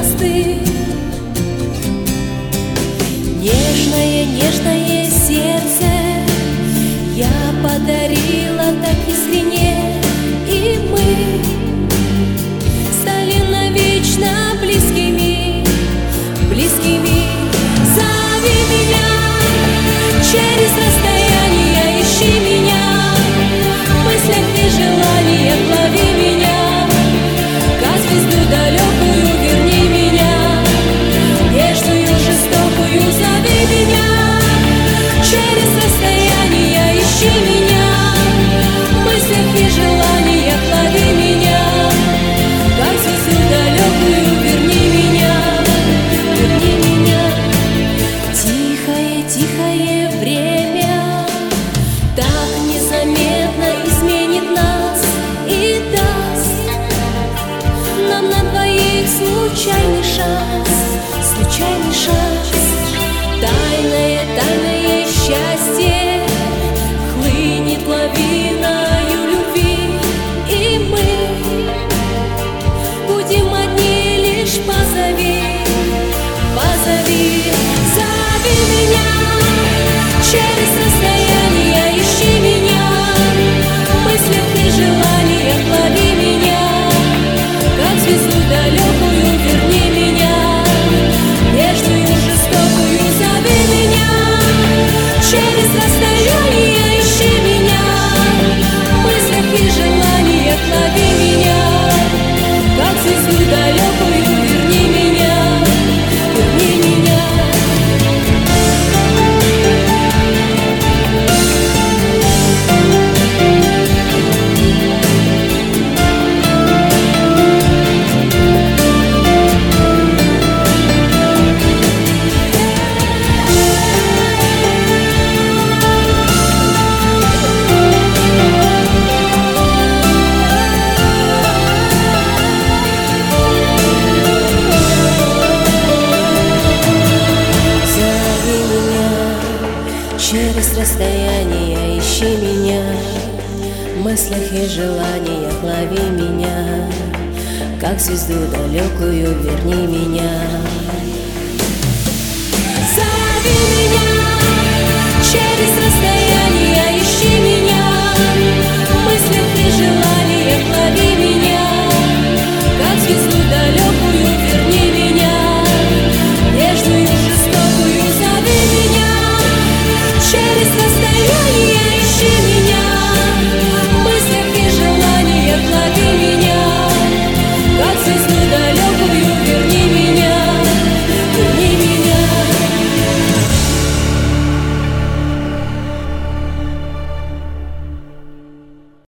мосты. Нежное, нежное сердце я подарила так искренне, и мы стали навечно близкими, близкими. Зови меня через расстояние, ищи меня в мыслях и желаниях, лови меня, как звезду далекую, верни меня, нежную, жестокую. Зови меня через расстояние, ищи меня в мыслях и желаниях, лови меня, как звезду далекую, верни меня, верни меня. Тихое, тихое время так незаметно изменит нас и даст нам на двоих случайный шанс, случайный шанс. Тайное, тайное счастье хлынет лавиною любви, и мы будем одни лишь. Позови, позови, зови меня через расстояние, ищи меня в мыслях и желаниях, лови меня, как звезду далекую, верни меня, нежную, жестокую. Зови меня через расстояние, ищи меня в мыслях и желаниях, лови меня, как звезду далекую, верни меня, верни меня. Через расстояние, ищи меня в мыслях и желаниях, лови меня, как звезду далекую, верни меня. Зови меня через